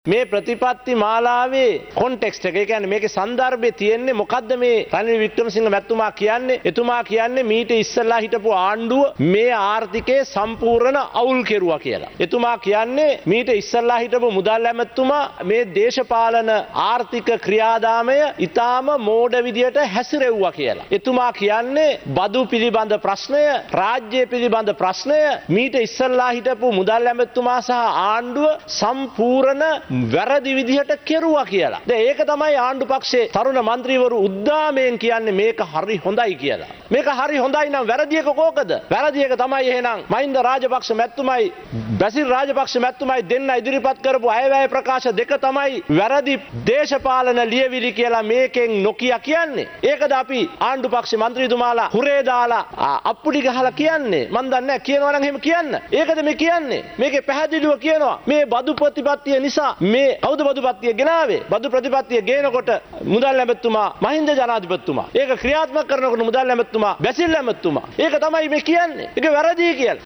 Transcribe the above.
මේ ප්‍රතිපත්ති මාලාවේ කොන්ටෙක්ස්ට් එක, ඒ කියන්නේ මේකේ සන්දර්භයේ තියෙන්නේ මොකද්ද මේ රනිල් වික්‍රමසිංහ මැතිතුමා කියන්නේ? එතුමා කියන්නේ මීට ඉස්සෙල්ලා හිටපු ආණ්ඩුව මේ ආර්ථිකය සම්පූර්ණ අවුල් කෙරුවා කියලා. එතුමා කියන්නේ මීට ඉස්සෙල්ලා හිටපු මුදල් ඇමතිතුමා මේ දේශපාලන ආර්ථික ක්‍රියාදාමය ඊටාම මෝඩ විදියට හැසිරෙව්වා කියලා. එතුමා කියන්නේ බදු පිළිබඳ ප්‍රශ්නය, රාජ්‍ය පිළිබඳ ප්‍රශ්නය මීට ඉස්සෙල්ලා හිටපු මුදල් ඇමතිතුමා සහ ආණ්ඩුව සම්පූර්ණ වැරදි විදිහට කෙරුවා කියලා. දැන් ඒක තමයි ආණ්ඩු පක්ෂයේ තරුණ മന്ത്രിවරු උද්දාමයෙන් කියන්නේ මේක හරි හොඳයි කියලා. මේක හරි හොඳයි නම් වැරදි එක කෝකද? වැරදි එක තමයි එහෙනම් මහින්ද රාජපක්ෂ මැතිතුමයි බැසිල් රාජපක්ෂ මැතිතුමයි දෙන්න ඉදිරිපත් කරපු අයවැය ප්‍රකාශ දෙක තමයි වැරදි දේශපාලන ලියවිලි කියලා මේකෙන් නොකිය කියන්නේ. ඒකද අපි ආණ්ඩු පක්ෂ മന്ത്രിතුමාලා හුරේ දාලා අප්පුඩි ගහලා කියන්නේ? මන් දන්නේ නැහැ කියනවා නම් එහෙම කියන්න. ඒකද මේ කියන්නේ? මේකේ පැහැදිලිව කියනවා මේ බදු ප්‍රතිපත්තිය නිසා මේ කවුද බදු ප්‍රතිපත්තිය ගෙනාවේ? බදු ප්‍රතිපත්තිය ගේනකොට මුදල් ඇමතිතුමා මහින්ද ජනාධිපතිතුමා. ඒක ක්‍රියාත්මක කරනකොට මුදල් ඇමතිතුමා බැසිල් ඇමතිතුමා. ඒක තමයි මේ කියන්නේ. ඒක වැරදි කියලා.